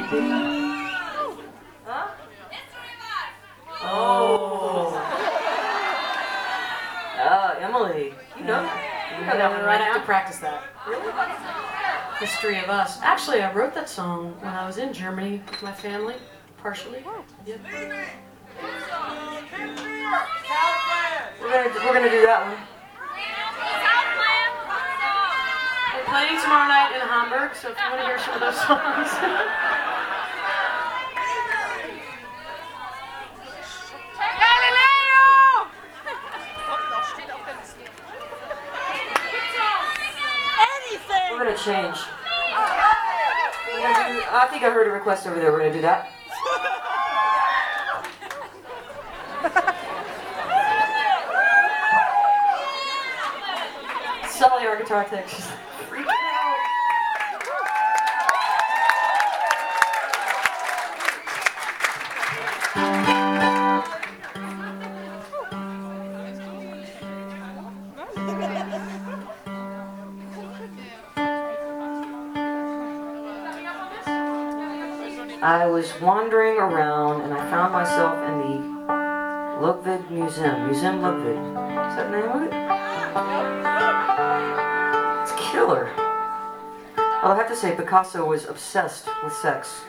Huh? Oh. Emily. You know that one right I have now? to practice that. Really? History of Us. Actually, I wrote that song when I was in Germany with my family, partially. Yep. We're gonna do that one. We're playing tomorrow night in Hamburg, so if you want to hear some of those songs. We're gonna change. I think I heard a request over there. We're gonna do that. Sully, our guitar tech, she's freaking out. I was wandering around and I found myself in the Ludwig Museum. Museum Ludwig. Is that the name of it? It's killer. Well, I have to say, Picasso was obsessed with sex.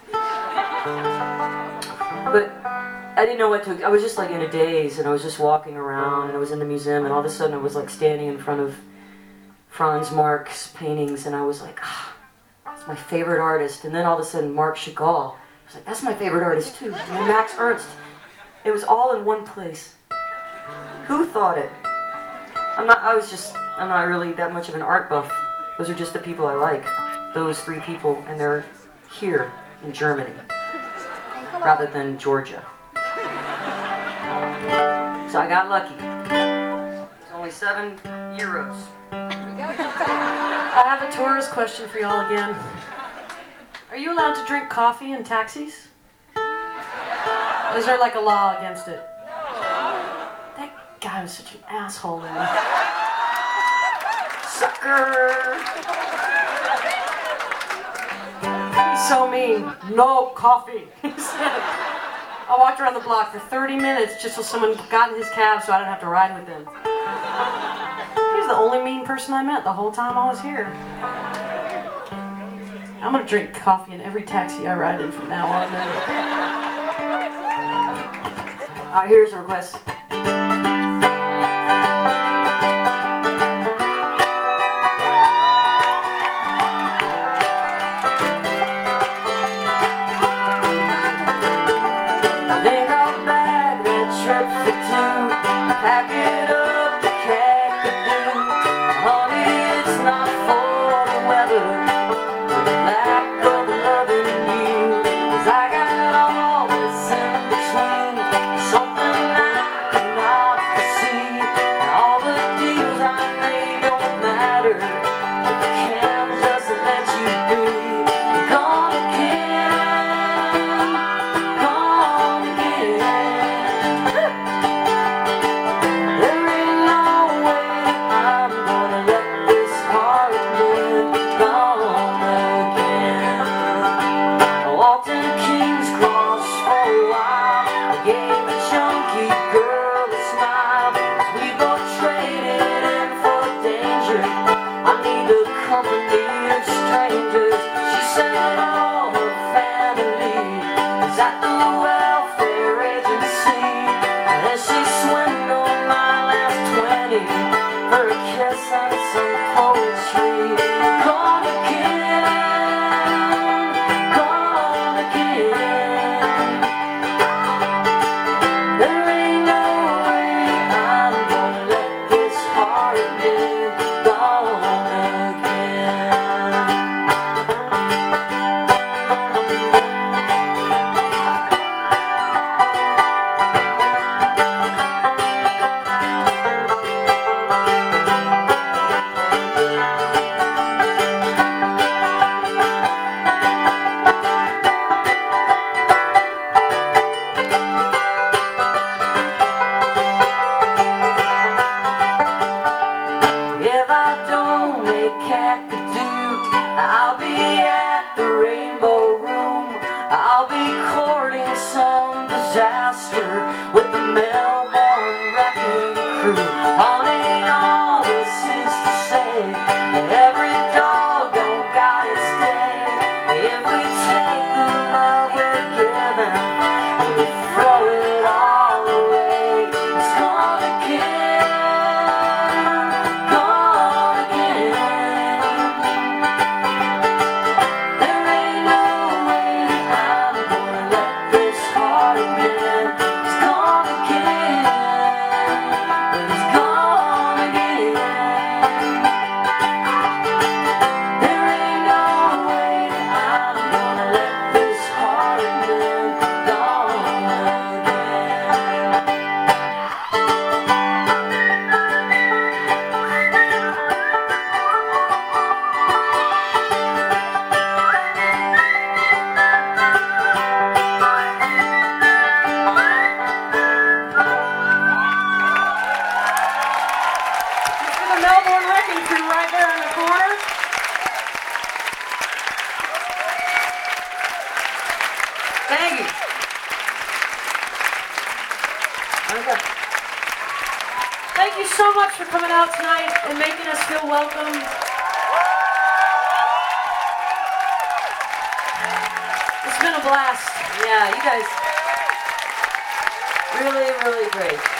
But I didn't know what to. I was just like in a daze, and I was just walking around, and I was in the museum, and all of a sudden I was like standing in front of Franz Marc's paintings, and I was like, that's my favorite artist. And then all of a sudden, Marc Chagall. I was like, that's my favorite artist too. And then Max Ernst. It was all in one place. Who thought it? I'm not really that much of an art buff. Those are just the people I like. Those three people, and they're here in Germany, rather than Georgia. So I got lucky. It's only €7. I have a tourist question for y'all again. Are you allowed to drink coffee in taxis? Is there like a law against it? That guy was such an asshole, man. Sucker! He's so mean. No coffee, he said. I walked around the block for 30 minutes just so someone got in his cab so I didn't have to ride with him. He was the only mean person I met the whole time I was here. I'm gonna drink coffee in every taxi I ride in from now on. Alright, here's a request. Pack it up, the cat could do. Honey, it's not for the weather, but the lack of loving you. 'Cause I got all this in between, something I could not foresee. And all the deals I made don't matter if the can doesn't let you be. You're gone again, gone again. disaster with the Melbourne Wrecking Crew. Honey, all this is to say, every dog don't got its day. If we take the love we're given and we throw it all away, it's gone again, gone again. There ain't no way I'm gonna let this heart again. It's gone again, but it's gone again. There ain't no way I'm gonna let this heart again. Gone again. The Melbourne Wrecking Crew right there in the corner. Thank you. Okay. Thank you so much for coming out tonight and making us feel welcome. It's been a blast. Yeah, you guys really, really great.